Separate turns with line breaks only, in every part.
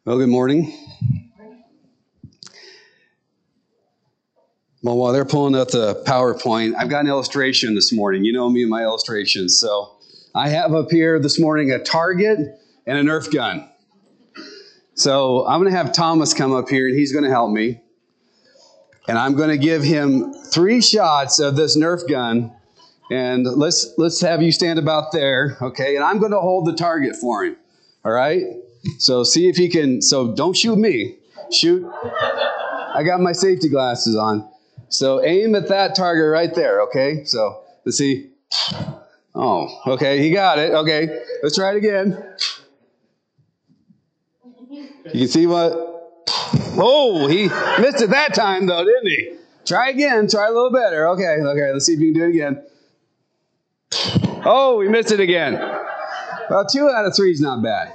Well, good morning. Well, while they're pulling up the PowerPoint, I've got an illustration this morning. You know me and my illustrations. So I have up here this morning a target and a Nerf gun. So I'm going to have Thomas come up here, and he's going to help me. And I'm going to give him 3 shots of this Nerf gun. And let's have you stand about there, okay? And I'm going to hold the target for him, all right? So see if he can, so don't shoot me. Shoot. I got my safety glasses on. So aim at that target right there, okay? So let's see. Oh, okay, he got it. Okay, let's try it again. You can see what? Oh, he missed it that time though, didn't he? Try again, try a little better. Okay, let's see if you can do it again. Oh, we missed it again. Well, 2 out of 3 is not bad.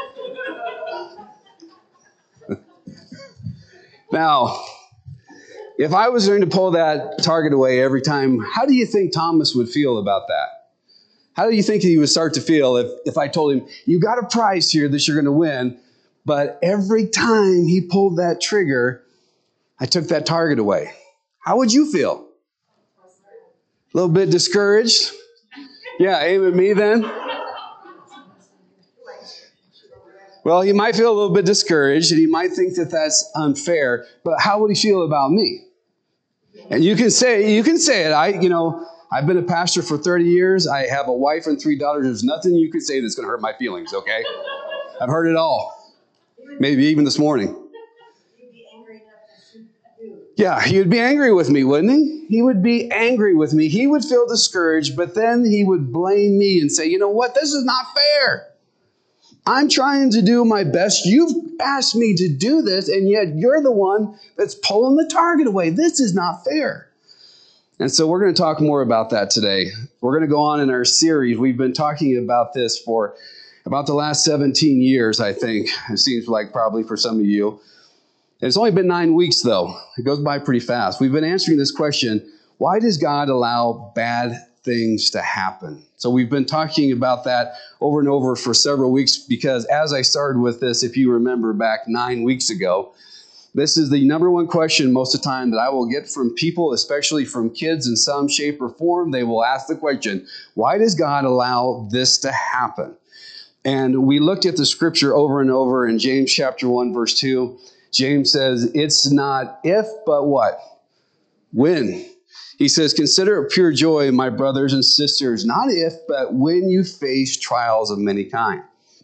Now, if I was going to pull that target away every time, how do you think Thomas would feel about that? How do you think he would start to feel if I told him, you got a prize here that you're going to win, but every time he pulled that trigger, I took that target away? How would you feel? A little bit discouraged? Yeah, aim at me then. Well, he might feel a little bit discouraged, and he might think that that's unfair, but how would he feel about me? And you can say it. I've been a pastor for 30 years. I have a wife and 3 daughters. There's nothing you can say that's going to hurt my feelings, okay? I've heard it all. Maybe even this morning. Yeah, he would be angry with me, wouldn't he? He would be angry with me. He would feel discouraged, but then he would blame me and say, you know what? This is not fair. I'm trying to do my best. You've asked me to do this, and yet you're the one that's pulling the target away. This is not fair. And so we're going to talk more about that today. We're going to go on in our series. We've been talking about this for about the last 17 years, I think. It seems like probably for some of you. And it's only been 9 weeks, though. It goes by pretty fast. We've been answering this question, why does God allow bad things to happen? So we've been talking about that over and over for several weeks because as I started with this, if you remember back 9 weeks ago, this is the number one question most of the time that I will get from people, especially from kids in some shape or form. They will ask the question, why does God allow this to happen? And we looked at the scripture over and over in James chapter 1, verse 2. James says, it's not if, but what? When. He says, consider it pure joy, my brothers and sisters, not if, but when you face trials of many kinds.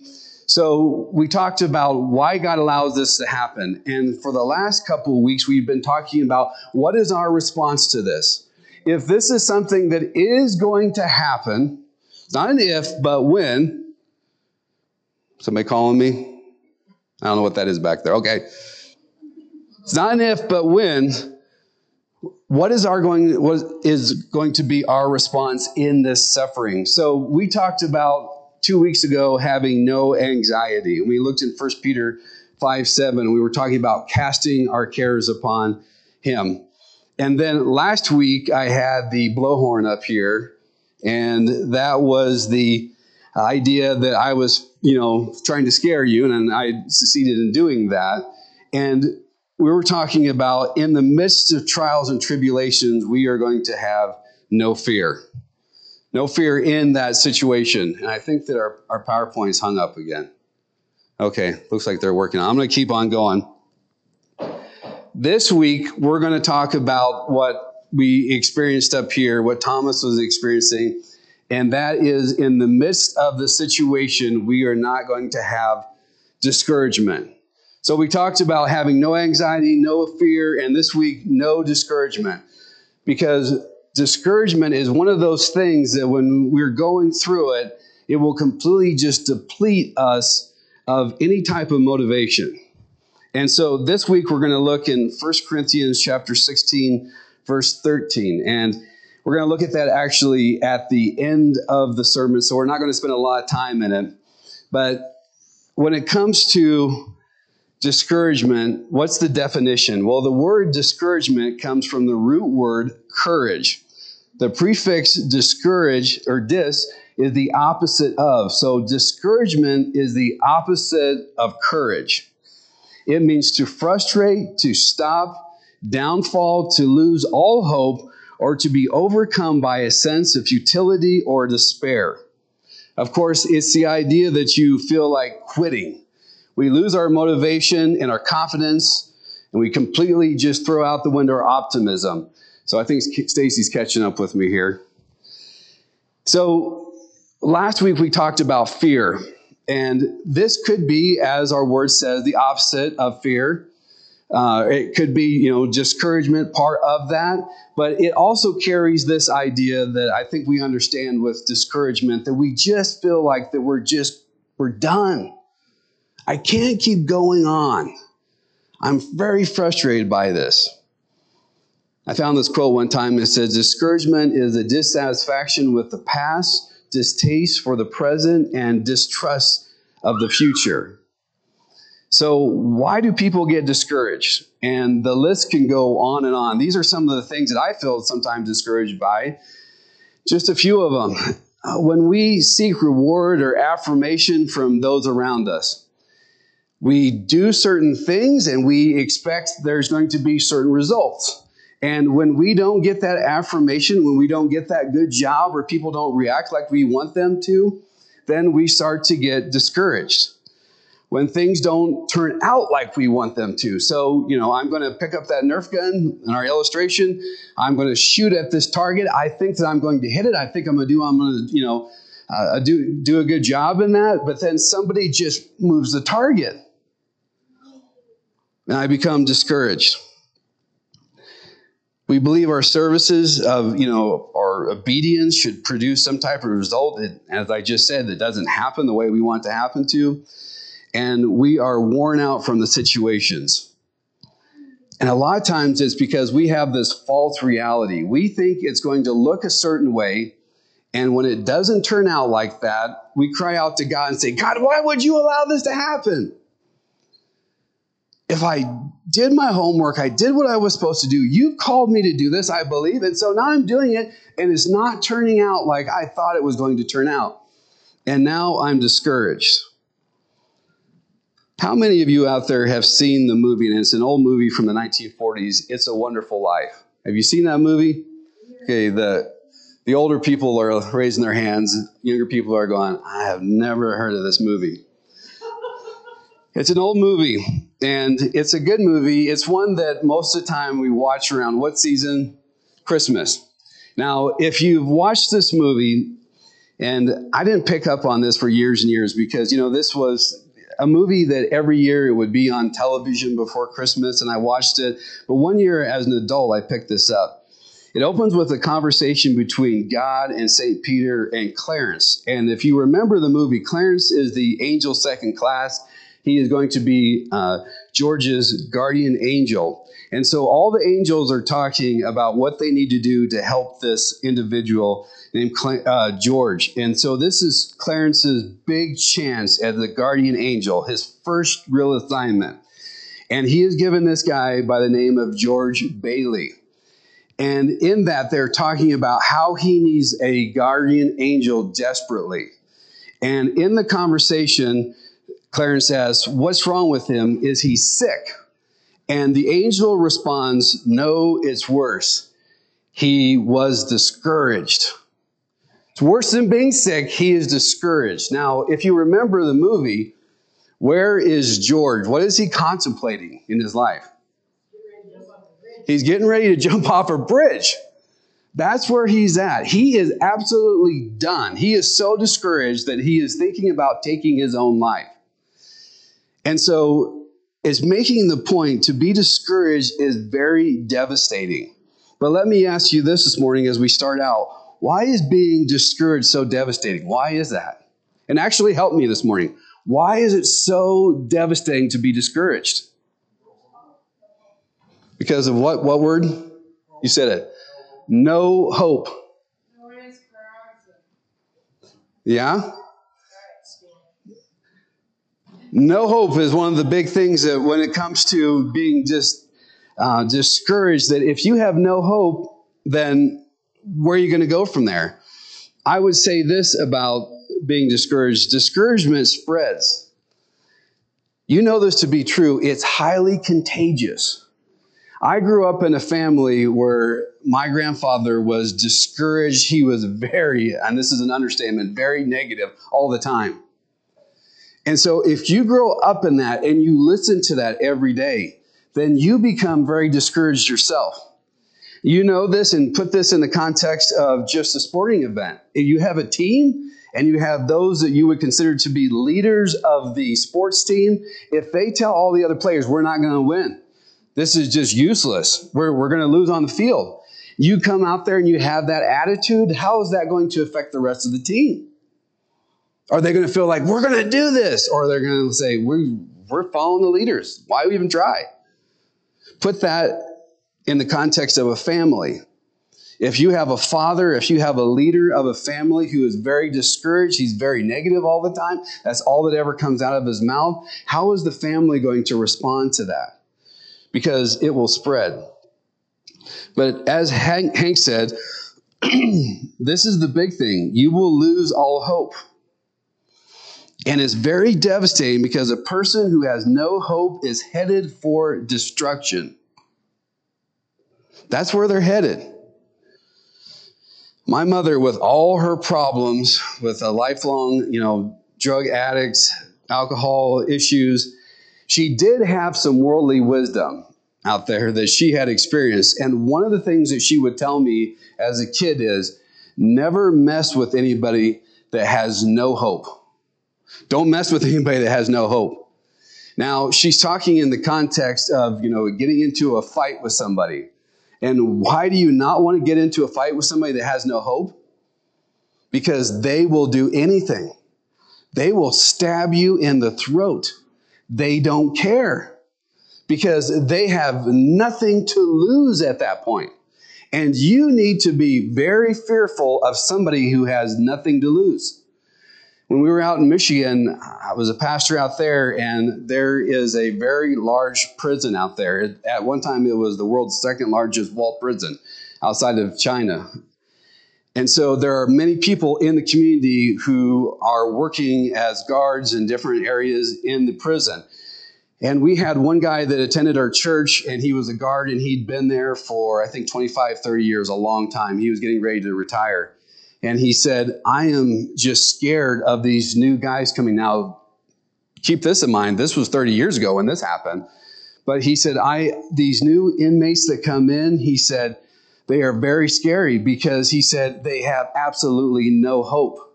So we talked about why God allows this to happen. And for the last couple of weeks, we've been talking about what is our response to this. If this is something that is going to happen, not an if, but when. Somebody calling me? I don't know what that is back there. Okay. It's not an if, but when. What is going to be our response in this suffering? So we talked about 2 weeks ago having no anxiety. We looked in 1 Peter 5:7. We were talking about casting our cares upon him. And then last week I had the blowhorn up here, and that was the idea that I was, trying to scare you, and I succeeded in doing that. And we were talking about in the midst of trials and tribulations, we are going to have no fear. No fear in that situation. And I think that our PowerPoint's hung up again. Okay, looks like they're working on it. I'm going to keep on going. This week, we're going to talk about what we experienced up here, what Thomas was experiencing. And that is in the midst of the situation, we are not going to have discouragement. So we talked about having no anxiety, no fear, and this week, no discouragement. Because discouragement is one of those things that when we're going through it, it will completely just deplete us of any type of motivation. And so this week, we're going to look in 1 Corinthians chapter 16, verse 13. And we're going to look at that actually at the end of the sermon, so we're not going to spend a lot of time in it. But when it comes to discouragement, what's the definition? Well, the word discouragement comes from the root word courage. The prefix discourage or dis is the opposite of. So discouragement is the opposite of courage. It means to frustrate, to stop, downfall, to lose all hope, or to be overcome by a sense of futility or despair. Of course, it's the idea that you feel like quitting. We lose our motivation and our confidence, and we completely just throw out the window our optimism. So I think Stacy's catching up with me here. So last week we talked about fear, and this could be, as our word says, the opposite of fear. It could be, discouragement, part of that, but it also carries this idea that I think we understand with discouragement, that we just feel like that we're done. I can't keep going on. I'm very frustrated by this. I found this quote one time. It says, discouragement is a dissatisfaction with the past, distaste for the present, and distrust of the future. So why do people get discouraged? And the list can go on and on. These are some of the things that I feel sometimes discouraged by. Just a few of them. When we seek reward or affirmation from those around us, we do certain things and we expect there's going to be certain results. And when we don't get that affirmation, when we don't get that good job, or people don't react like we want them to, then we start to get discouraged. When things don't turn out like we want them to. So, I'm going to pick up that Nerf gun in our illustration. I'm going to shoot at this target. I think that I'm going to hit it. I think I'm going to do a good job in that. But then somebody just moves the target. And I become discouraged. We believe our services of, our obedience should produce some type of result. As I just said, it doesn't happen the way we want it to happen to. And we are worn out from the situations. And a lot of times it's because we have this false reality. We think it's going to look a certain way, and when it doesn't turn out like that, we cry out to God and say, God, why would you allow this to happen? If I did my homework, I did what I was supposed to do, you called me to do this, I believe, and so now I'm doing it, and it's not turning out like I thought it was going to turn out. And now I'm discouraged. How many of you out there have seen the movie, and it's an old movie from the 1940s, It's a Wonderful Life? Have you seen that movie? Okay, the older people are raising their hands. Younger people are going, I have never heard of this movie. It's an old movie, and it's a good movie. It's one that most of the time we watch around what season? Christmas. Now, if you've watched this movie, and I didn't pick up on this for years and years because, this was a movie that every year it would be on television before Christmas, and I watched it. But one year as an adult, I picked this up. It opens with a conversation between God and St. Peter and Clarence. And if you remember the movie, Clarence is the angel second class. He is going to be George's guardian angel. And so all the angels are talking about what they need to do to help this individual named George. And so this is Clarence's big chance as the guardian angel, his first real assignment. And he is given this guy by the name of George Bailey. And in that, they're talking about how he needs a guardian angel desperately. And in the conversation, Clarence asks, what's wrong with him? Is he sick? And the angel responds, no, it's worse. He was discouraged. It's worse than being sick. He is discouraged. Now, if you remember the movie, where is George? What is he contemplating in his life? He's getting ready to jump off a bridge. That's where he's at. He is absolutely done. He is so discouraged that he is thinking about taking his own life. And so it's making the point to be discouraged is very devastating. But let me ask you this morning as we start out. Why is being discouraged so devastating? Why is that? And actually help me this morning. Why is it so devastating to be discouraged? Because of what word? You said it. No hope. Yeah? No hope is one of the big things that when it comes to being just discouraged, that if you have no hope, then where are you going to go from there? I would say this about being discouraged. Discouragement spreads. You know this to be true. It's highly contagious. I grew up in a family where my grandfather was discouraged. He was very, and this is an understatement, very negative all the time. And so if you grow up in that and you listen to that every day, then you become very discouraged yourself. You know this, and put this in the context of just a sporting event. If you have a team and you have those that you would consider to be leaders of the sports team, if they tell all the other players, we're not going to win, this is just useless, we're going to lose on the field, you come out there and you have that attitude, how is that going to affect the rest of the team? Are they going to feel like, we're going to do this? Or they're going to say, we're following the leaders. Why even try? Put that in the context of a family. If you have a father, if you have a leader of a family who is very discouraged, he's very negative all the time, that's all that ever comes out of his mouth, how is the family going to respond to that? Because it will spread. But as Hank said, this is the big thing. You will lose all hope. And it's very devastating because a person who has no hope is headed for destruction. That's where they're headed. My mother, with all her problems, with a lifelong, drug addicts, alcohol issues, she did have some worldly wisdom out there that she had experienced. And one of the things that she would tell me as a kid is, never mess with anybody that has no hope. Don't mess with anybody that has no hope. Now, she's talking in the context of, getting into a fight with somebody. And why do you not want to get into a fight with somebody that has no hope? Because they will do anything. They will stab you in the throat. They don't care because they have nothing to lose at that point. And you need to be very fearful of somebody who has nothing to lose. When we were out in Michigan, I was a pastor out there, and there is a very large prison out there. At one time, it was the world's second largest walled prison outside of China. And so there are many people in the community who are working as guards in different areas in the prison. And we had one guy that attended our church, and he was a guard, and he'd been there for, I think, 25, 30 years, a long time. He was getting ready to retire. And he said, I am just scared of these new guys coming. Now, keep this in mind. This was 30 years ago when this happened. But he said, these new inmates that come in, he said, they are very scary because he said they have absolutely no hope.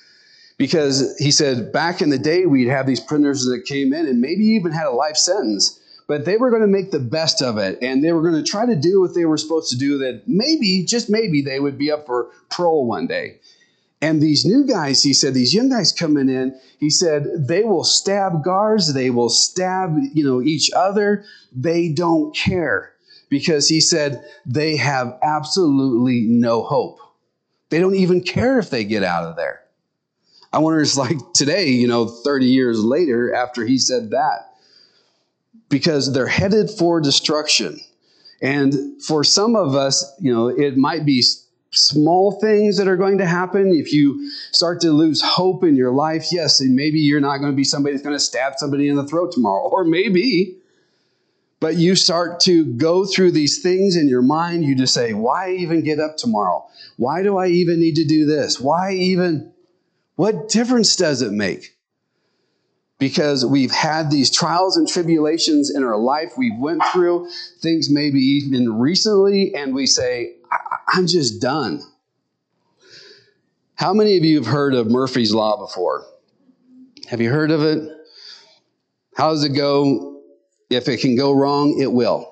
Because he said, back in the day, we'd have these prisoners that came in and maybe even had a life sentence. But they were going to make the best of it, and they were going to try to do what they were supposed to do, that maybe, just maybe, they would be up for parole one day. And these new guys, he said, these young guys coming in, he said, they will stab guards, they will stab, each other. They don't care because he said they have absolutely no hope. They don't even care if they get out of there. I wonder, it's like today, 30 years later after he said that. Because they're headed for destruction. And for some of us, it might be small things that are going to happen. If you start to lose hope in your life, yes, and maybe you're not going to be somebody that's going to stab somebody in the throat tomorrow, or maybe, but you start to go through these things in your mind. You just say, why even get up tomorrow? Why do I even need to do this? What difference does it make? Because we've had these trials and tribulations in our life. We've went through things maybe even recently, and we say, I'm just done. How many of you have heard of Murphy's Law before? Have you heard of it? How does it go? If it can go wrong, it will.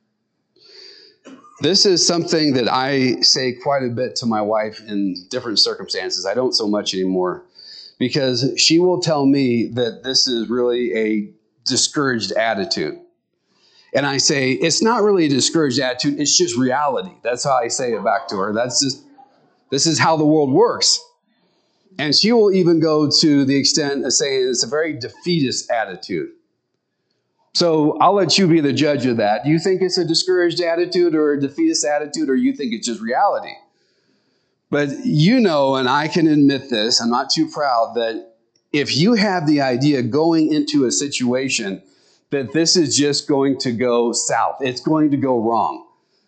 This is something that I say quite a bit to my wife in different circumstances. I don't so much anymore. Because she will tell me that this is really a discouraged attitude. And I say, it's not really a discouraged attitude, it's just reality. That's how I say it back to her. This is how the world works. And she will even go to the extent of saying it's a very defeatist attitude. So I'll let you be the judge of that. Do you think it's a discouraged attitude or a defeatist attitude, or you think it's just reality? But and I can admit this, I'm not too proud, that if you have the idea going into a situation that this is just going to go south, it's going to go wrong,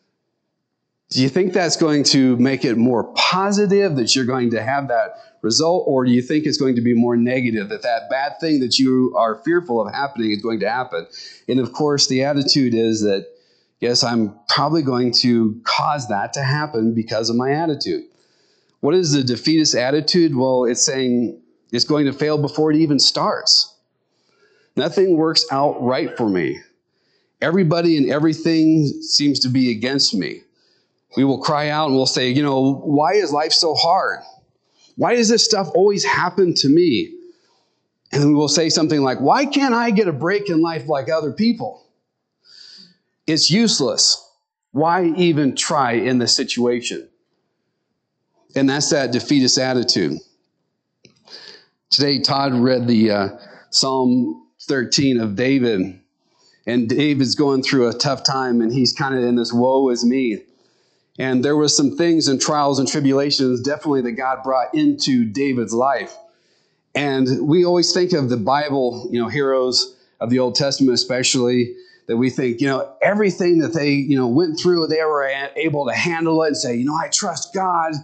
do you think that's going to make it more positive, that you're going to have that result? Or do you think it's going to be more negative, that that bad thing that you are fearful of happening is going to happen? And of course, the attitude is that, yes, I'm probably going to cause that to happen because of my attitude. What is the defeatist attitude? Well, it's saying it's going to fail before it even starts. Nothing works out right for me. Everybody and everything seems to be against me. We will cry out and we'll say, why is life so hard? Why does this stuff always happen to me? And then we will say something like, why can't I get a break in life like other people? It's useless. Why even try in this situation? And that's that defeatist attitude. Today, Todd read the Psalm 13 of David. And David's going through a tough time, and he's kind of in this woe is me. And there was some things and trials and tribulations definitely that God brought into David's life. And we always think of the Bible, heroes of the Old Testament especially, that we think, everything that they, went through, they were able to handle it and say, I trust God.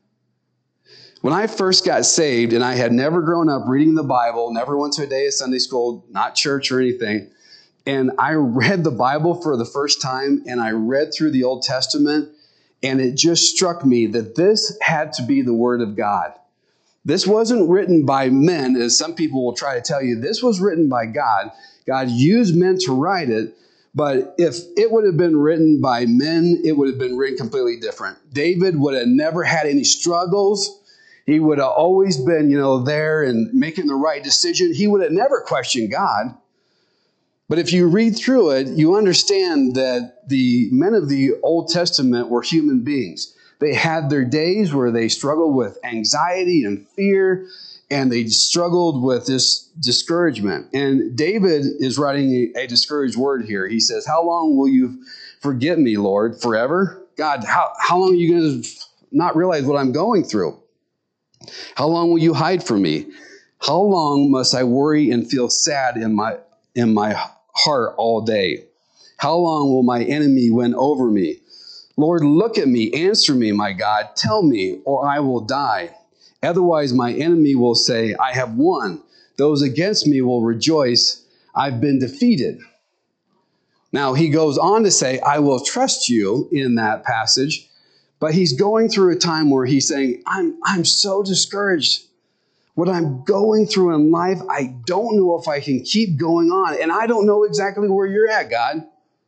When I first got saved, and I had never grown up reading the Bible, never went to a day of Sunday school, not church or anything, and I read the Bible for the first time, and I read through the Old Testament, and it just struck me that this had to be the Word of God. This wasn't written by men, as some people will try to tell you. This was written by God. God used men to write it, but if it would have been written by men, it would have been written completely different. David would have never had any struggles. He would have always been, there and making the right decision. He would have never questioned God. But if you read through it, you understand that the men of the Old Testament were human beings. They had their days where they struggled with anxiety and fear, and they struggled with this discouragement. And David is writing a discouraged word here. He says, how long will you forget me, Lord? Forever? God, how long are you going to not realize what I'm going through? How long will you hide from me? How long must I worry and feel sad in my heart all day? How long will my enemy win over me? Lord, look at me, answer me, my God, tell me, or I will die. Otherwise, my enemy will say, I have won. Those against me will rejoice, I've been defeated. Now, he goes on to say, I will trust you in that passage, but he's going through a time where he's saying, I'm so discouraged. What I'm going through in life, I don't know if I can keep going on. And I don't know exactly where you're at, God.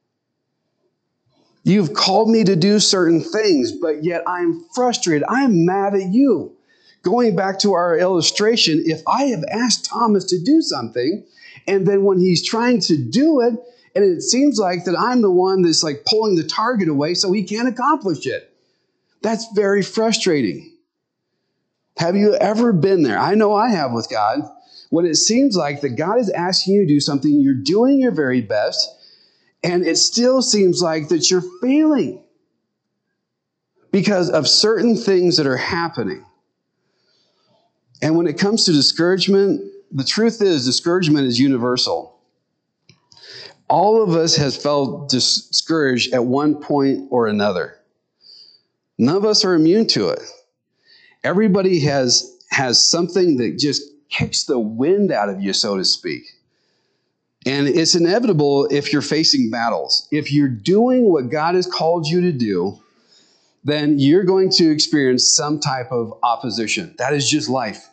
You've called me to do certain things, but yet I'm frustrated. I'm mad at you. Going back to our illustration, if I have asked Thomas to do something, and then when he's trying to do it, and it seems like that I'm the one that's like pulling the target away so he can't accomplish it. That's very frustrating. Have you ever been there? I know I have with God. When it seems like that God is asking you to do something, you're doing your very best, and it still seems like that you're failing because of certain things that are happening. And when it comes to discouragement, the truth is discouragement is universal. All of us has felt discouraged at one point or another. None of us are immune to it. Everybody has something that just kicks the wind out of you, so to speak. And it's inevitable if you're facing battles. If you're doing what God has called you to do, then you're going to experience some type of opposition. That is just life.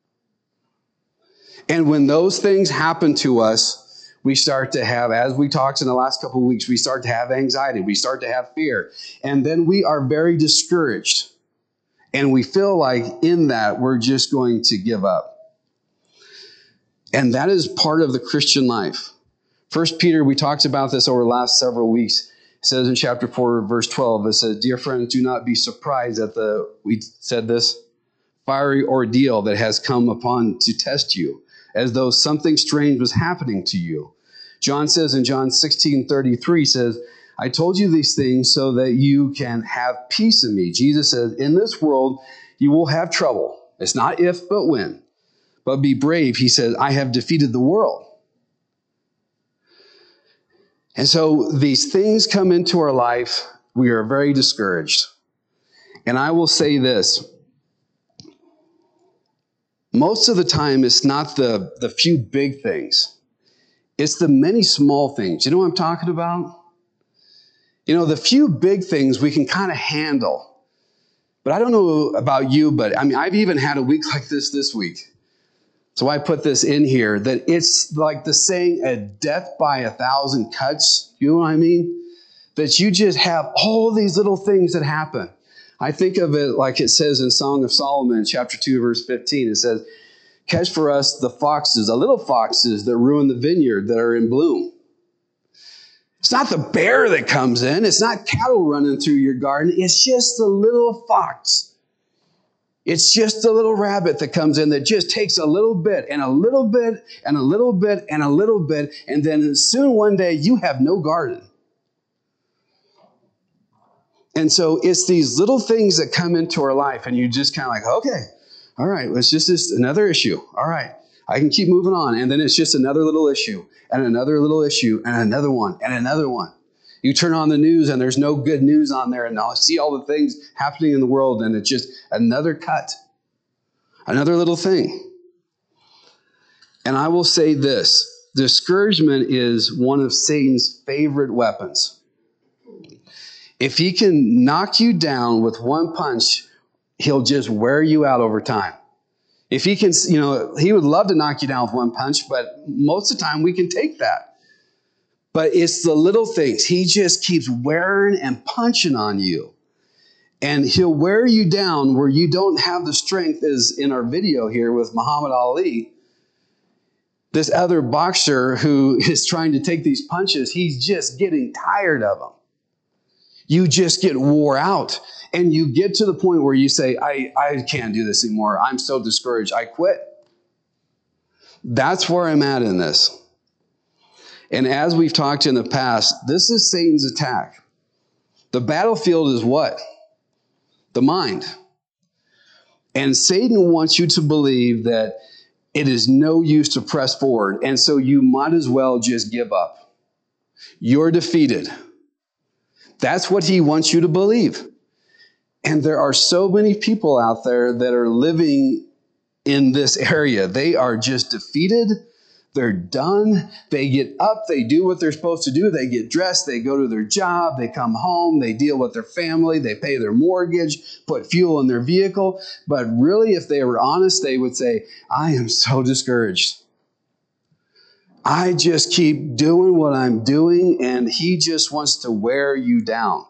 And when those things happen to us, we start to have, as we talked in the last couple of weeks, we start to have anxiety. We start to have fear. And then we are very discouraged. And we feel like in that we're just going to give up. And that is part of the Christian life. 1 Peter, we talked about this over the last several weeks. It says in chapter 4, verse 12, it says, dear friends, do not be surprised at we said this, fiery ordeal that has come upon to test you, as though something strange was happening to you. John says in John 16:33 says, I told you these things so that you can have peace in me. Jesus says, in this world, you will have trouble. It's not if, but when. But be brave, he says, I have defeated the world. And so these things come into our life. We are very discouraged. And I will say this. Most of the time, it's not the few big things. It's the many small things. You know what I'm talking about? You know, the few big things we can kind of handle. But I don't know about you, but I mean, I've even had a week like this week. So I put this in here, that it's like the saying, a death by 1,000 cuts. You know what I mean? That you just have all these little things that happen. I think of it like it says in Song of Solomon, chapter 2, verse 15. It says, catch for us the foxes, the little foxes that ruin the vineyard that are in bloom. It's not the bear that comes in. It's not cattle running through your garden. It's just the little fox. It's just the little rabbit that comes in that just takes a little bit and a little bit and a little bit and a little bit. And then soon one day you have no garden. And so it's these little things that come into our life and you just kind of like, okay, all right, it's just another issue. All right, I can keep moving on. And then it's just another little issue and another little issue and another one and another one. You turn on the news and there's no good news on there, and I'll see all the things happening in the world, and it's just another cut, another little thing. And I will say this, discouragement is one of Satan's favorite weapons. If he can knock you down with one punch, he'll just wear you out over time. If he can, you know, he would love to knock you down with one punch, but most of the time we can take that. But it's the little things. He just keeps wearing and punching on you. And he'll wear you down where you don't have the strength, as in our video here with Muhammad Ali. This other boxer who is trying to take these punches, he's just getting tired of them. You just get wore out. And you get to the point where you say, I can't do this anymore. I'm so discouraged. I quit. That's where I'm at in this. And as we've talked in the past, this is Satan's attack. The battlefield is what? The mind. And Satan wants you to believe that it is no use to press forward. And so you might as well just give up. You're defeated. That's what he wants you to believe. And there are so many people out there that are living in this area. They are just defeated. They're done. They get up. They do what they're supposed to do. They get dressed. They go to their job. They come home. They deal with their family. They pay their mortgage, put fuel in their vehicle. But really, if they were honest, they would say, I am so discouraged. I just keep doing what I'm doing, and he just wants to wear you down.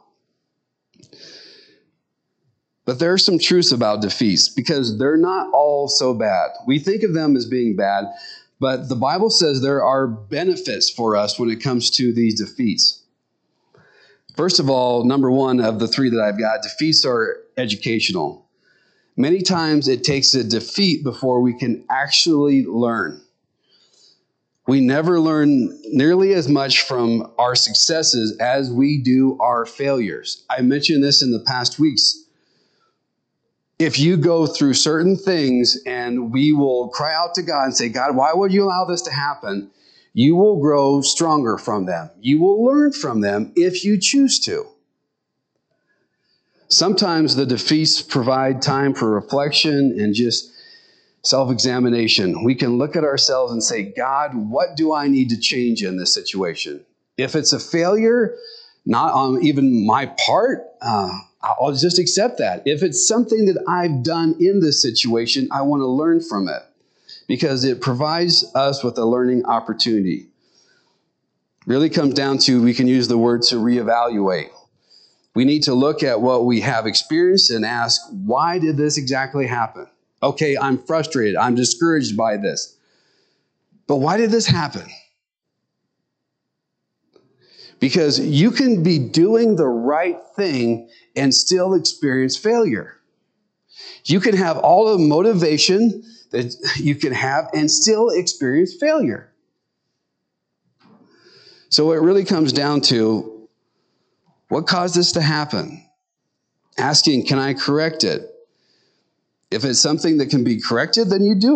But there are some truths about defeats, because they're not all so bad. We think of them as being bad, but the Bible says there are benefits for us when it comes to these defeats. First of all, number one of the three that I've got, defeats are educational. Many times it takes a defeat before we can actually learn. We never learn nearly as much from our successes as we do our failures. I mentioned this in the past weeks. If you go through certain things and we will cry out to God and say, God, why would you allow this to happen? You will grow stronger from them. You will learn from them if you choose to. Sometimes the defeats provide time for reflection and just self-examination. We can look at ourselves and say, God, what do I need to change in this situation? If it's a failure, not on even my part, I'll just accept that. If it's something that I've done in this situation, I want to learn from it because it provides us with a learning opportunity. Really comes down to, we can use the word to reevaluate. We need to look at what we have experienced and ask, why did this exactly happen? Okay, I'm frustrated. I'm discouraged by this. But why did this happen? Because you can be doing the right thing and still experience failure. You can have all the motivation that you can have and still experience failure. So it really comes down to, what caused this to happen? Asking, can I correct it? If it's something that can be corrected, then you do it.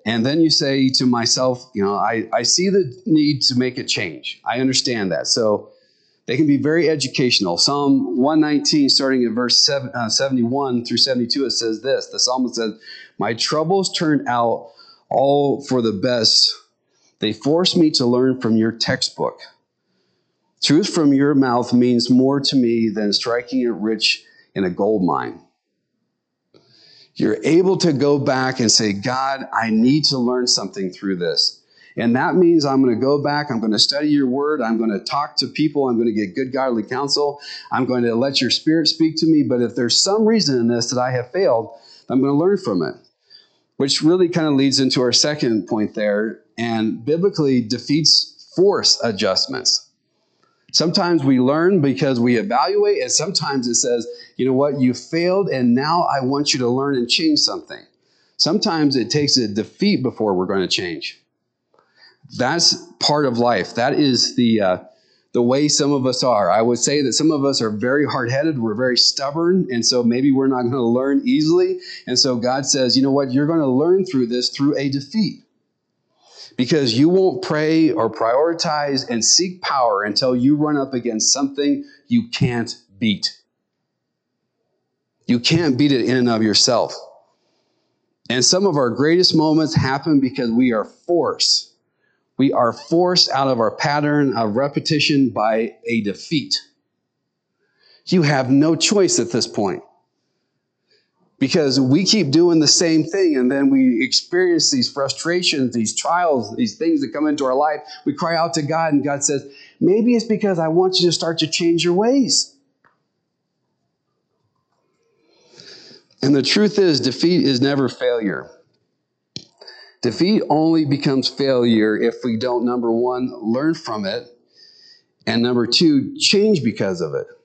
And then you say to myself, I see the need to make a change. I understand that. So they can be very educational. Psalm 119, starting at verse 71 through 72, it says this. The psalmist says, "My troubles turned out all for the best. They forced me to learn from your textbook. Truth from your mouth means more to me than striking it rich in a gold mine." You're able to go back and say, God, I need to learn something through this. And that means I'm going to go back, I'm going to study your word, I'm going to talk to people, I'm going to get good godly counsel, I'm going to let your spirit speak to me. But if there's some reason in this that I have failed, I'm going to learn from it. Which really kind of leads into our second point there, and biblically defeats force adjustments. Sometimes we learn because we evaluate, and sometimes it says, you know what, you failed, and now I want you to learn and change something. Sometimes it takes a defeat before we're going to change. That's part of life. That is the way some of us are. I would say that some of us are very hard-headed. We're very stubborn, and so maybe we're not going to learn easily. And so God says, you know what, you're going to learn through this through a defeat. Because you won't pray or prioritize and seek power until you run up against something you can't beat. You can't beat it in and of yourself. And some of our greatest moments happen because we are forced. We are forced out of our pattern of repetition by a defeat. You have no choice at this point. Because we keep doing the same thing, and then we experience these frustrations, these trials, these things that come into our life. We cry out to God, and God says, maybe it's because I want you to start to change your ways. And the truth is, defeat is never failure. Defeat only becomes failure if we don't, number one, learn from it, and number two, change because of it.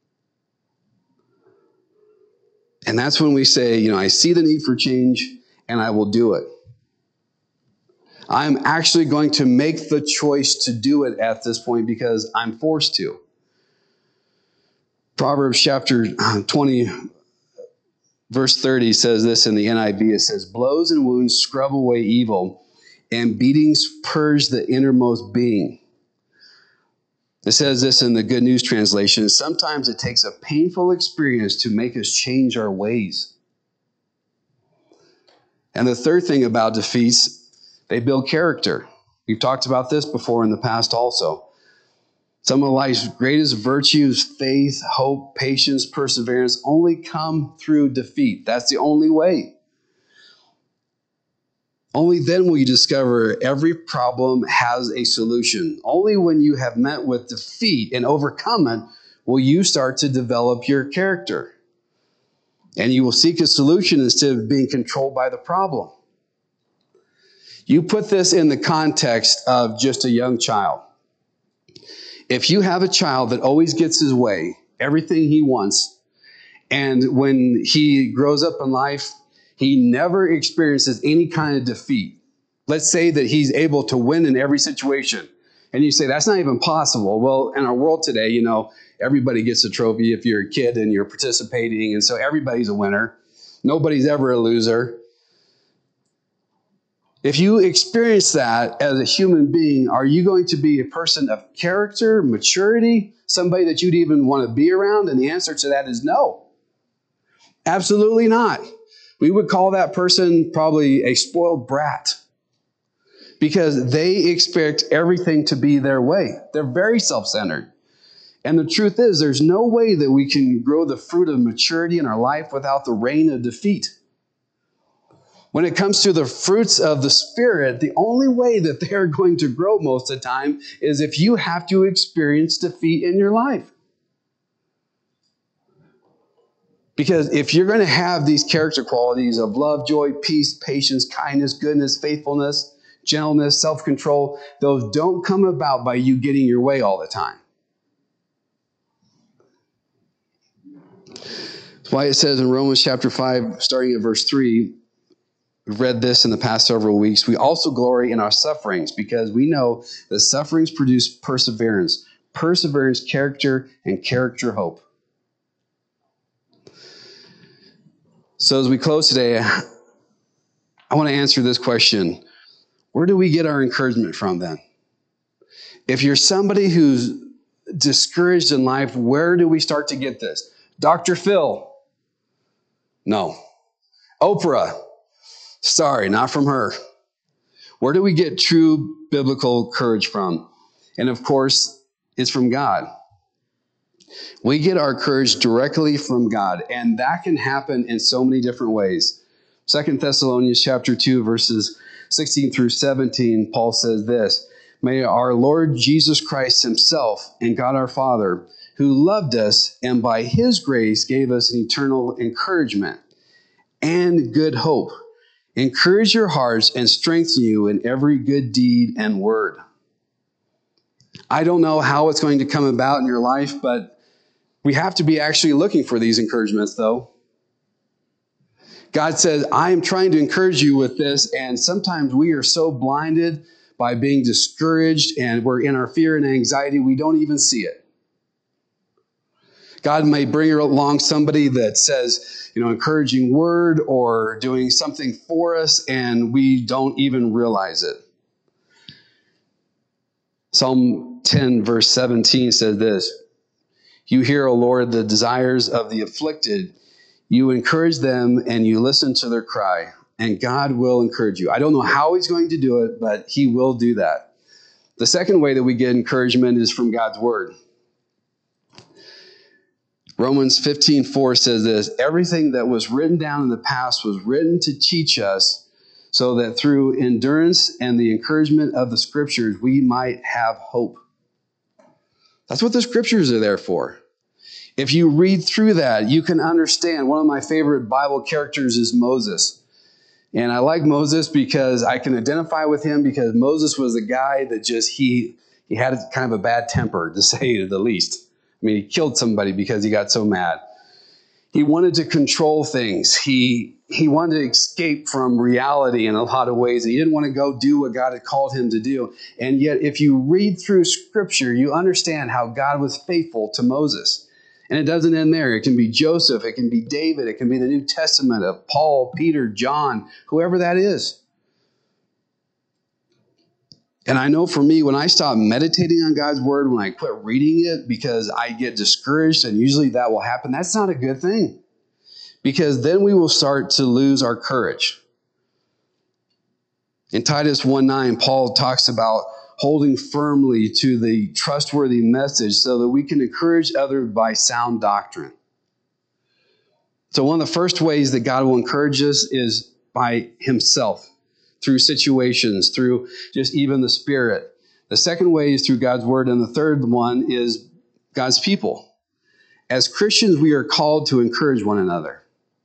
And that's when we say, I see the need for change, and I will do it. I'm actually going to make the choice to do it at this point because I'm forced to. Proverbs chapter 20, verse 30 says this in the NIV. It says, "Blows and wounds scrub away evil, and beatings purge the innermost being." It says this in the Good News Translation. "Sometimes it takes a painful experience to make us change our ways." And the third thing about defeats, they build character. We've talked about this before in the past also. Some of life's greatest virtues, faith, hope, patience, perseverance, only come through defeat. That's the only way. Only then will you discover every problem has a solution. Only when you have met with defeat and overcome it will you start to develop your character. And you will seek a solution instead of being controlled by the problem. You put this in the context of just a young child. If you have a child that always gets his way, everything he wants, and when he grows up in life, he never experiences any kind of defeat. Let's say that he's able to win in every situation. And you say, that's not even possible. Well, in our world today, everybody gets a trophy if you're a kid and you're participating. And so everybody's a winner. Nobody's ever a loser. If you experience that as a human being, are you going to be a person of character, maturity, somebody that you'd even want to be around? And the answer to that is no. Absolutely not. We would call that person probably a spoiled brat because they expect everything to be their way. They're very self-centered. And the truth is, there's no way that we can grow the fruit of maturity in our life without the reign of defeat. When it comes to the fruits of the Spirit, the only way that they're going to grow most of the time is if you have to experience defeat in your life. Because if you're going to have these character qualities of love, joy, peace, patience, kindness, goodness, faithfulness, gentleness, self-control, those don't come about by you getting your way all the time. That's why it says in Romans chapter 5, starting at verse 3, we've read this in the past several weeks. We also glory in our sufferings because we know that sufferings produce perseverance. Perseverance, character, and character, hope. So as we close today, I want to answer this question. Where do we get our encouragement from then? If you're somebody who's discouraged in life, where do we start to get this? Dr. Phil? No. Oprah? Sorry, not from her. Where do we get true biblical courage from? And of course, it's from God. We get our courage directly from God, and that can happen in so many different ways. 2 Thessalonians chapter 2, verses 16 through 17, Paul says this, "May our Lord Jesus Christ himself and God our Father, who loved us and by his grace gave us an eternal encouragement and good hope, encourage your hearts and strengthen you in every good deed and word." I don't know how it's going to come about in your life, but we have to be actually looking for these encouragements, though. God says, I am trying to encourage you with this, and sometimes we are so blinded by being discouraged, and we're in our fear and anxiety, we don't even see it. God may bring along somebody that says, encouraging word or doing something for us, and we don't even realize it. Psalm 10, verse 17 says this, "You hear, O Lord, the desires of the afflicted. You encourage them and you listen to their cry, and God will encourage you." I don't know how he's going to do it, but he will do that. The second way that we get encouragement is from God's word. Romans 15:4 says this, "Everything that was written down in the past was written to teach us, so that through endurance and the encouragement of the scriptures, we might have hope." That's what the scriptures are there for. If you read through that, you can understand. One of my favorite Bible characters is Moses. And I like Moses because I can identify with him, because Moses was a guy that he had kind of a bad temper, to say the least. I mean, he killed somebody because he got so mad. He wanted to control things. He wanted to escape from reality in a lot of ways. He didn't want to go do what God had called him to do. And yet, if you read through Scripture, you understand how God was faithful to Moses. And it doesn't end there. It can be Joseph. It can be David. It can be the New Testament of Paul, Peter, John, whoever that is. And I know for me, when I stop meditating on God's word, when I quit reading it because I get discouraged, and usually that will happen, that's not a good thing. Because then we will start to lose our courage. In Titus 1:9, Paul talks about holding firmly to the trustworthy message so that we can encourage others by sound doctrine. So one of the first ways that God will encourage us is by himself, through situations, through just even the Spirit. The second way is through God's word, and the third one is God's people. As Christians, we are called to encourage one another.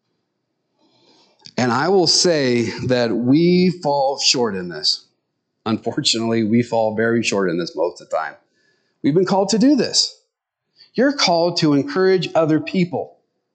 And I will say that we fall short in this. Unfortunately, we fall very short in this most of the time. We've been called to do this. You're called to encourage other people.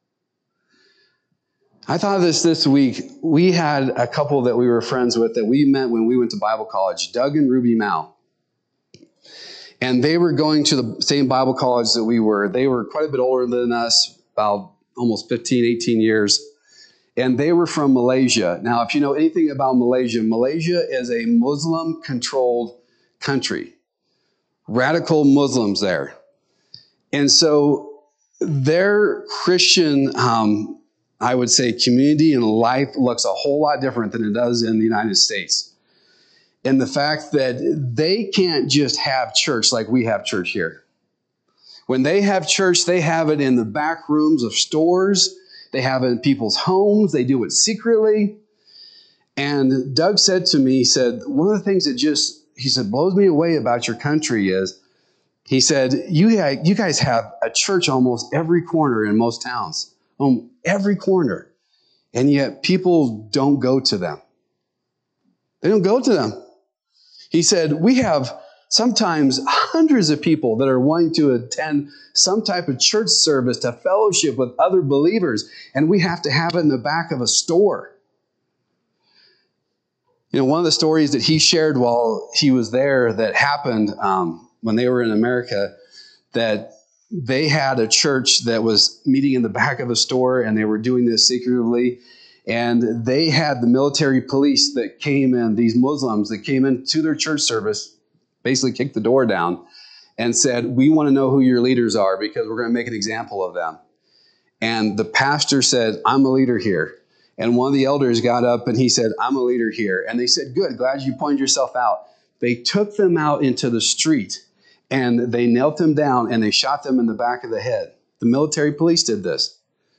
I thought of this week. We had a couple that we were friends with that we met when we went to Bible college, Doug and Ruby Mao. And they were going to the same Bible college that we were. They were quite a bit older than us, about almost 15, 18 years. And they were from Malaysia. Now, if you know anything about Malaysia, Malaysia is a Muslim-controlled country. Radical Muslims there. And so their Christian, I would say, community and life looks a whole lot different than it does in the United States. And the fact that they can't just have church like we have church here. When they have church, they have it in the back rooms of stores. They have it in people's homes. They do it secretly. And Doug said to me, he said, one of the things that blows me away about your country is, he said, you guys have a church almost every corner in most towns. Every corner. And yet people don't go to them. They don't go to them. He said, we have sometimes hundreds of people that are wanting to attend some type of church service to fellowship with other believers, and we have to have it in the back of a store. One of the stories that he shared while he was there that happened when they were in America, that they had a church that was meeting in the back of a store, and they were doing this secretly. And they had the military police that came in, these Muslims that came into their church service, basically kicked the door down and said, we want to know who your leaders are because we're going to make an example of them. And the pastor said, I'm a leader here. And one of the elders got up and he said, I'm a leader here. And they said, good, glad you pointed yourself out. They took them out into the street and they knelt them down and they shot them in the back of the head. The military police did this.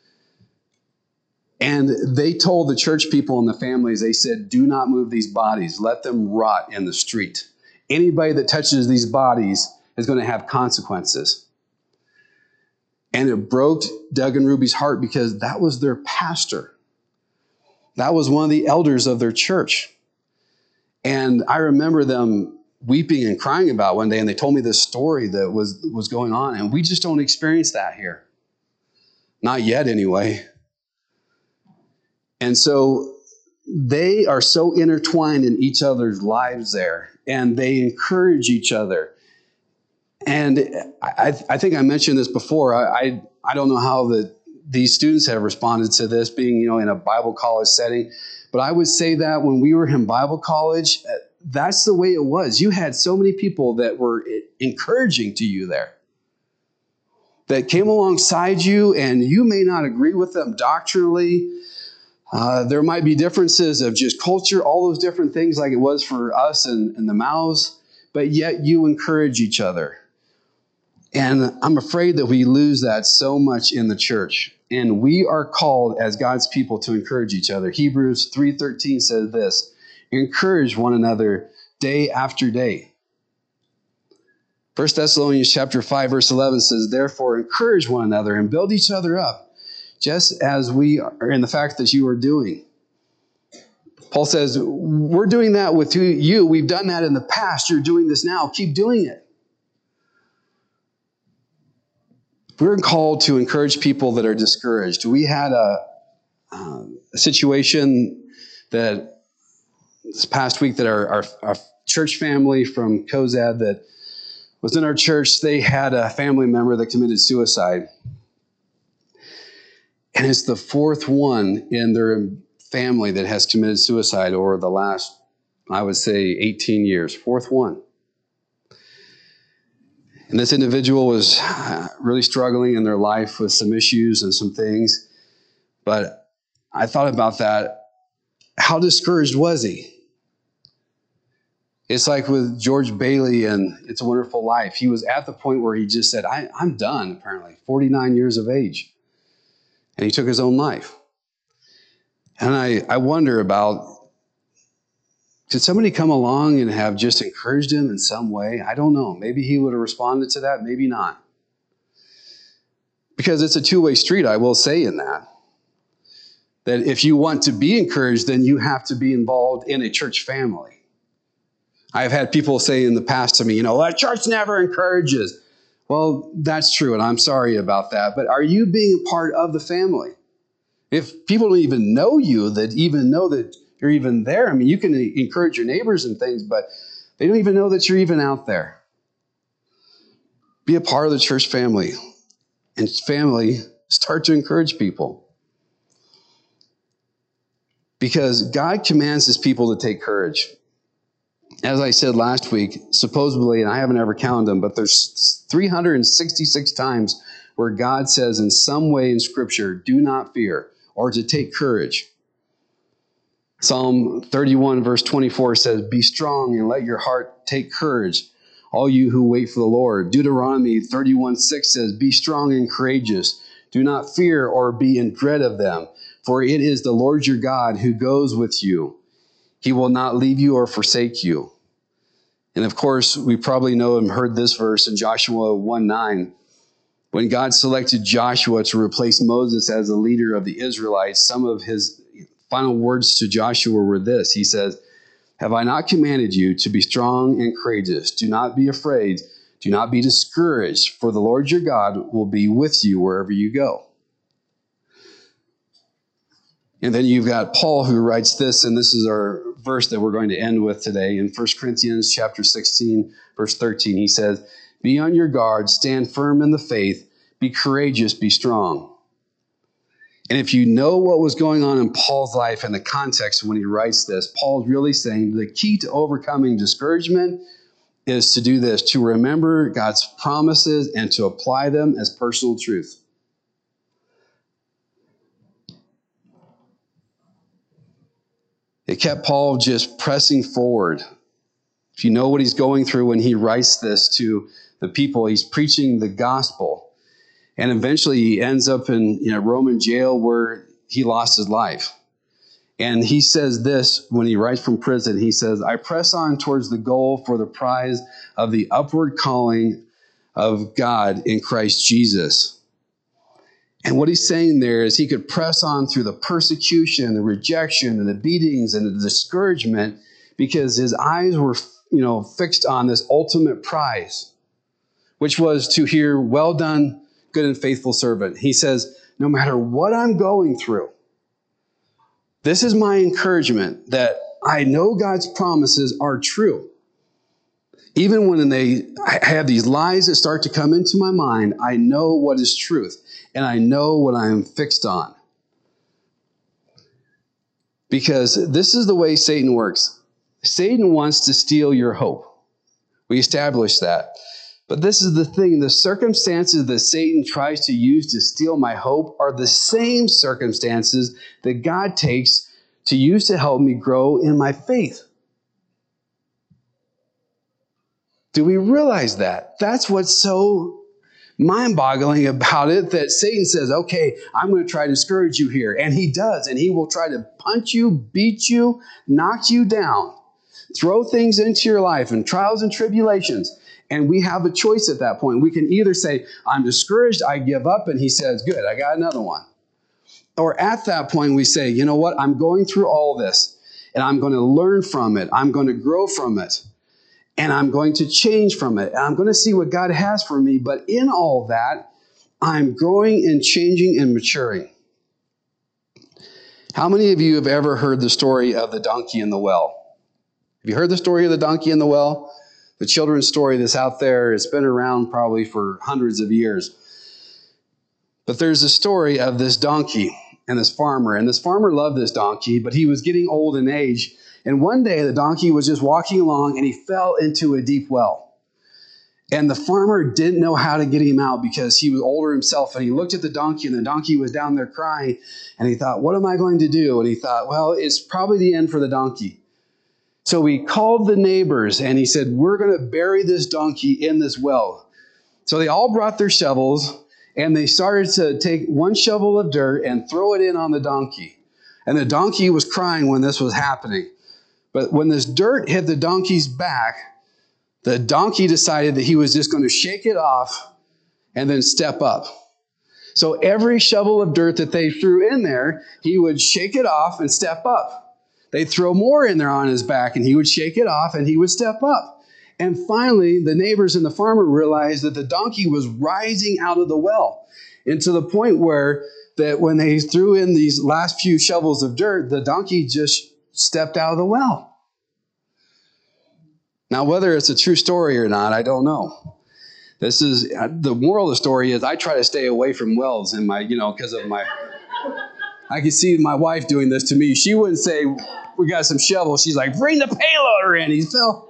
And they told the church people and the families, they said, do not move these bodies. Let them rot in the street. Anybody that touches these bodies is going to have consequences. And it broke Doug and Ruby's heart because that was their pastor. That was one of the elders of their church. And I remember them weeping and crying about one day, and they told me this story that was going on, and we just don't experience that here. Not yet, anyway. And so they are so intertwined in each other's lives there, and they encourage each other. And I think I mentioned this before. I don't know how these students have responded to this, being in a Bible college setting. But I would say that when we were in Bible college, that's the way it was. You had so many people that were encouraging to you there, that came alongside you, and you may not agree with them doctrinally. There might be differences of just culture, all those different things like it was for us and the Maos, but yet you encourage each other. And I'm afraid that we lose that so much in the church. And we are called as God's people to encourage each other. Hebrews 3:13 says this, encourage one another day after day. 1 Thessalonians chapter 5, verse 11 says, therefore encourage one another and build each other up, just as we are in the fact that you are doing. Paul says, we're doing that with you. We've done that in the past. You're doing this now. Keep doing it. We're called to encourage people that are discouraged. We had a situation that this past week that our church family from Cozad that was in our church, they had a family member that committed suicide. And it's the fourth one in their family that has committed suicide over the last, I would say, 18 years. Fourth one. And this individual was really struggling in their life with some issues and some things. But I thought about that. How discouraged was he? It's like with George Bailey and It's a Wonderful Life. He was at the point where he just said, I'm done, apparently, 49 years of age. And he took his own life. And I wonder about, did somebody come along and have just encouraged him in some way? I don't know. Maybe he would have responded to that. Maybe not. Because it's a two-way street, I will say in that. That if you want to be encouraged, then you have to be involved in a church family. I've had people say in the past to me, the church never encourages. Well, that's true, and I'm sorry about that. But are you being a part of the family? If people don't even know you, that even know that you're even there. I mean, you can encourage your neighbors and things, but they don't even know that you're even out there. Be a part of the church family. And family, start to encourage people. Because God commands his people to take courage. As I said last week, supposedly, and I haven't ever counted them, but there's 366 times where God says in some way in Scripture, do not fear, or to take courage. Psalm 31 verse 24 says, be strong and let your heart take courage, all you who wait for the Lord. Deuteronomy 31:6 says, be strong and courageous. Do not fear or be in dread of them, for it is the Lord your God who goes with you. He will not leave you or forsake you. And of course, we probably know and heard this verse in Joshua 1:9. When God selected Joshua to replace Moses as the leader of the Israelites, some of his final words to Joshua were this. He says, have I not commanded you to be strong and courageous? Do not be afraid. Do not be discouraged, for the Lord your God will be with you wherever you go. And then you've got Paul who writes this, and this is our verse that we're going to end with today. In 1 Corinthians chapter 16, verse 13, he says, be on your guard, stand firm in the faith, be courageous, be strong. And if you know what was going on in Paul's life and the context when he writes this, Paul's really saying the key to overcoming discouragement is to do this, to remember God's promises and to apply them as personal truth. It kept Paul just pressing forward. If you know what he's going through when he writes this to the people, he's preaching the gospel. And eventually he ends up in a Roman jail where he lost his life. And he says this when he writes from prison. He says, I press on towards the goal for the prize of the upward calling of God in Christ Jesus. And what he's saying there is he could press on through the persecution, the rejection, and the beatings and the discouragement because his eyes were, fixed on this ultimate prize, which was to hear, well done, good and faithful servant. He says, no matter what I'm going through, this is my encouragement that I know God's promises are true. Even when I have these lies that start to come into my mind, I know what is truth and I know what I am fixed on. Because this is the way Satan works. Satan wants to steal your hope. We established that. But this is the thing. The circumstances that Satan tries to use to steal my hope are the same circumstances that God takes to use to help me grow in my faith. Do we realize that? That's what's so mind-boggling about it, that Satan says, okay, I'm going to try to discourage you here. And he does. And he will try to punch you, beat you, knock you down, throw things into your life and trials and tribulations. And we have a choice at that point. We can either say, I'm discouraged, I give up. And he says, good, I got another one. Or at that point, we say, you know what? I'm going through all this and I'm going to learn from it. I'm going to grow from it. And I'm going to change from it. And I'm going to see what God has for me. But in all that, I'm growing and changing and maturing. How many of you have ever heard the story of the donkey in the well? Have you heard the story of the donkey in the well? The children's story that's out there. It's been around probably for hundreds of years. But there's a story of this donkey and this farmer. And this farmer loved this donkey, but he was getting old in age. And one day the donkey was just walking along and he fell into a deep well. And the farmer didn't know how to get him out because he was older himself. And he looked at the donkey and the donkey was down there crying. And he thought, what am I going to do? And he thought, well, it's probably the end for the donkey. So he called the neighbors and he said, we're going to bury this donkey in this well. So they all brought their shovels and they started to take one shovel of dirt and throw it in on the donkey. And the donkey was crying when this was happening. But when this dirt hit the donkey's back, the donkey decided that he was just going to shake it off and then step up. So every shovel of dirt that they threw in there, he would shake it off and step up. They'd throw more in there on his back and he would shake it off and he would step up. And finally, the neighbors and the farmer realized that the donkey was rising out of the well. And to the point where that when they threw in these last few shovels of dirt, the donkey just stepped out of the well. Now, whether it's a true story or not, I don't know. This is the moral of the story is I try to stay away from wells in my, because of my, I can see my wife doing this to me. She wouldn't say, we got some shovels. She's like, bring the payloader in. He fell.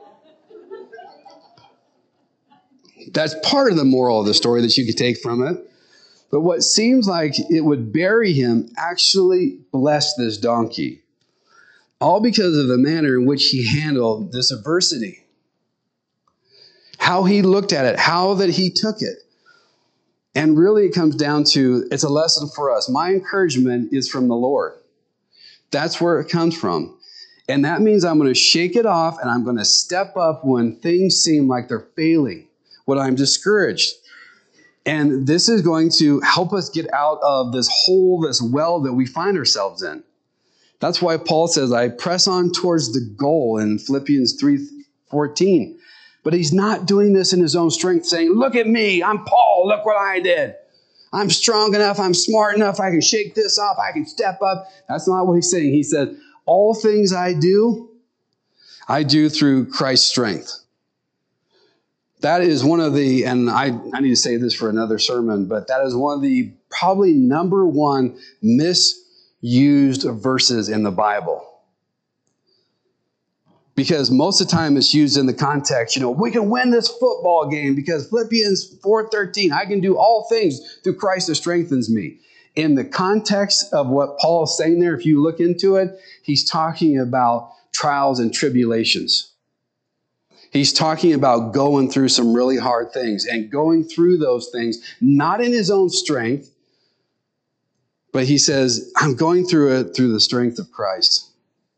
That's part of the moral of the story that you could take from it. But what seems like it would bury him actually blessed this donkey. All because of the manner in which he handled this adversity. How he looked at it, how that he took it. And really it comes down to, it's a lesson for us. My encouragement is from the Lord. That's where it comes from. And that means I'm going to shake it off and I'm going to step up when things seem like they're failing, when I'm discouraged. And this is going to help us get out of this hole, this well that we find ourselves in. That's why Paul says, I press on towards the goal in Philippians 3:14. But he's not doing this in his own strength, saying, look at me, I'm Paul, look what I did. I'm strong enough, I'm smart enough, I can shake this off, I can step up. That's not what he's saying. He said, all things I do through Christ's strength. That is one of the, and I need to say this for another sermon, but that is one of the probably number one misused verses in the Bible. Because most of the time it's used in the context, we can win this football game because Philippians 4:13, I can do all things through Christ that strengthens me. In the context of what Paul is saying there, if you look into it, he's talking about trials and tribulations. He's talking about going through some really hard things and going through those things, not in his own strength, but he says, I'm going through it through the strength of Christ.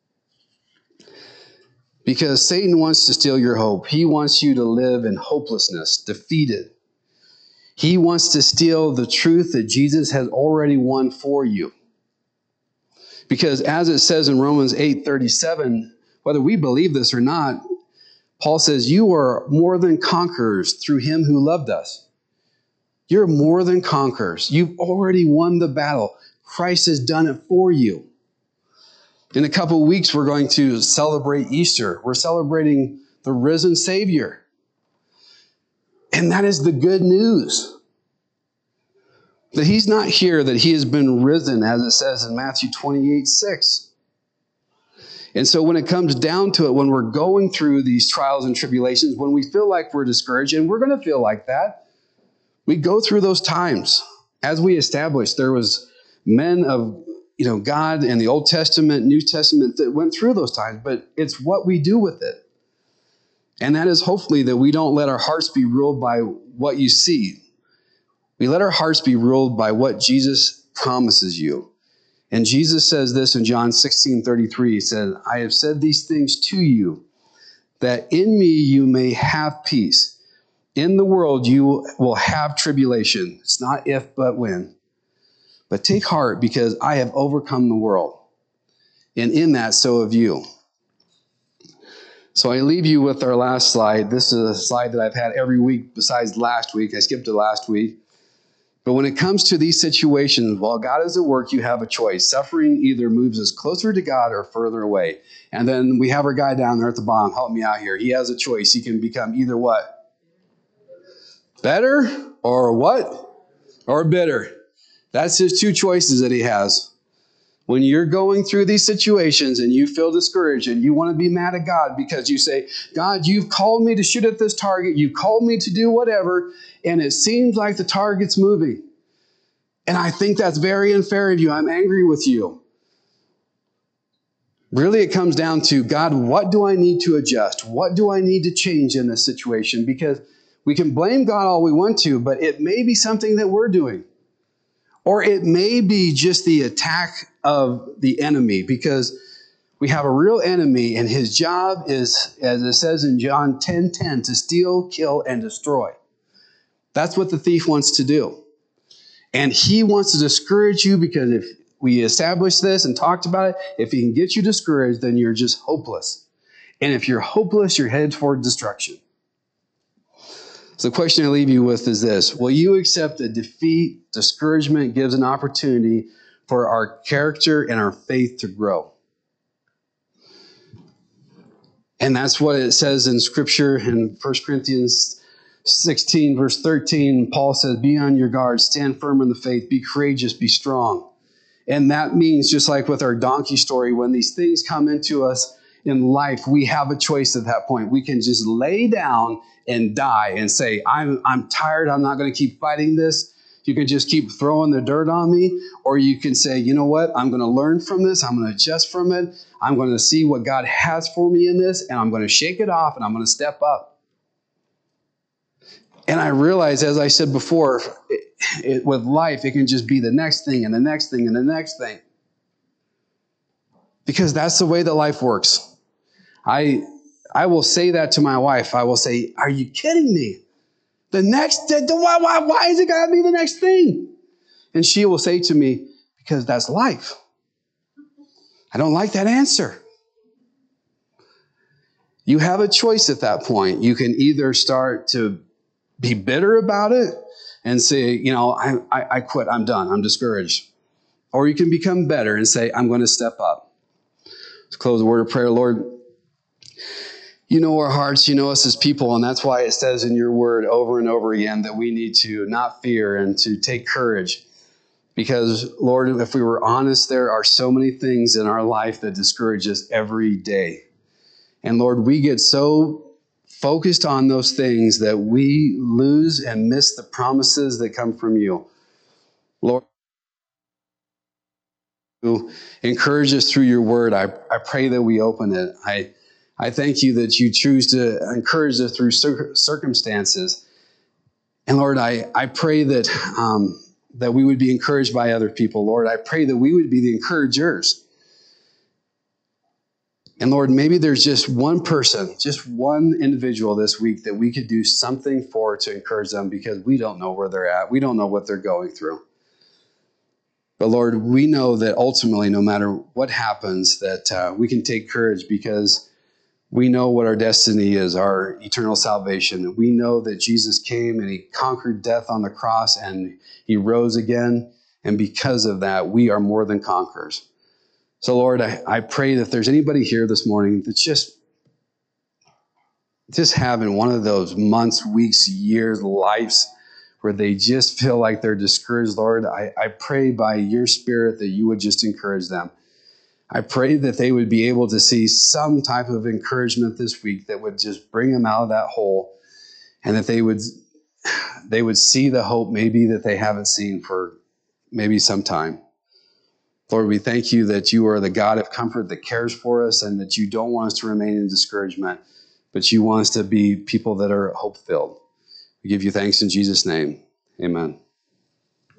Because Satan wants to steal your hope. He wants you to live in hopelessness, defeated. He wants to steal the truth that Jesus has already won for you. Because as it says in Romans 8:37, whether we believe this or not, Paul says, you are more than conquerors through him who loved us. You're more than conquerors. You've already won the battle. Christ has done it for you. In a couple of weeks, we're going to celebrate Easter. We're celebrating the risen Savior. And that is the good news. That he's not here, that he has been risen, as it says in Matthew 28:6. And so when it comes down to it, when we're going through these trials and tribulations, when we feel like we're discouraged, and we're going to feel like that, we go through those times. As we established, there was men of God in the Old Testament, New Testament that went through those times, but it's what we do with it. And that is hopefully that we don't let our hearts be ruled by what you see. We let our hearts be ruled by what Jesus promises you. And Jesus says this in John 16:33. He said, I have said these things to you, that in me you may have peace. In the world you will have tribulation. It's not if, but when. But take heart, because I have overcome the world. And in that, so have you. So I leave you with our last slide. This is a slide that I've had every week besides last week. I skipped it last week. But when it comes to these situations, while God is at work, you have a choice. Suffering either moves us closer to God or further away. And then we have our guy down there at the bottom. Help me out here. He has a choice. He can become either what? Better or what? Or bitter. That's his two choices that he has. When you're going through these situations and you feel discouraged and you want to be mad at God because you say, God, you've called me to shoot at this target. You've called me to do whatever. And it seems like the target's moving. And I think that's very unfair of you. I'm angry with you. Really, it comes down to, God, what do I need to adjust? What do I need to change in this situation? Because we can blame God all we want to, but it may be something that we're doing. Or it may be just the attack of the enemy, because we have a real enemy and his job is, as it says in John 10:10, to steal, kill, and destroy. That's what the thief wants to do. And he wants to discourage you, because if we established this and talked about it, if he can get you discouraged, then you're just hopeless. And if you're hopeless, you're headed toward destruction. So the question I leave you with is this. Will you accept that defeat, discouragement gives an opportunity for our character and our faith to grow? And that's what it says in Scripture in 1 Corinthians 16, verse 13. Paul says, be on your guard, stand firm in the faith, be courageous, be strong. And that means, just like with our donkey story, when these things come into us in life, we have a choice at that point. We can just lay down and die and say, I'm tired, I'm not going to keep fighting this. You can just keep throwing the dirt on me. Or you can say, you know what, I'm going to learn from this, I'm going to adjust from it, I'm going to see what God has for me in this, and I'm going to shake it off, and I'm going to step up. And I realize, as I said before, with life, it can just be the next thing and the next thing and the next thing. Because that's the way that life works. I will say that to my wife. I will say, are you kidding me? The next, why is it got to be the next thing? And she will say to me, because that's life. I don't like that answer. You have a choice at that point. You can either start to be bitter about it and say, I quit, I'm done, I'm discouraged. Or you can become better and say, I'm going to step up. Let's close the word of prayer. Lord, You know our hearts, you know us as people, and that's why it says in your word over and over again that we need to not fear and to take courage. Because, Lord, if we were honest, there are so many things in our life that discourage us every day. And Lord, we get so focused on those things that we lose and miss the promises that come from you. Lord, you encourage us through your word. I pray that we open it. I thank you that you choose to encourage us through circumstances. And Lord, I pray that that we would be encouraged by other people. Lord, I pray that we would be the encouragers. And Lord, maybe there's just one person, just one individual this week that we could do something for to encourage them, because we don't know where they're at. We don't know what they're going through. But Lord, we know that ultimately, no matter what happens, that we can take courage, because we know what our destiny is, our eternal salvation. We know that Jesus came and he conquered death on the cross and he rose again. And because of that, we are more than conquerors. So Lord, I pray that if there's anybody here this morning that's just having one of those months, weeks, years, lives where they just feel like they're discouraged, Lord, I pray by your Spirit that you would just encourage them. I pray that they would be able to see some type of encouragement this week that would just bring them out of that hole, and that they would see the hope maybe that they haven't seen for maybe some time. Lord, we thank you that you are the God of comfort that cares for us, and that you don't want us to remain in discouragement, but you want us to be people that are hope-filled. We give you thanks in Jesus' name. Amen.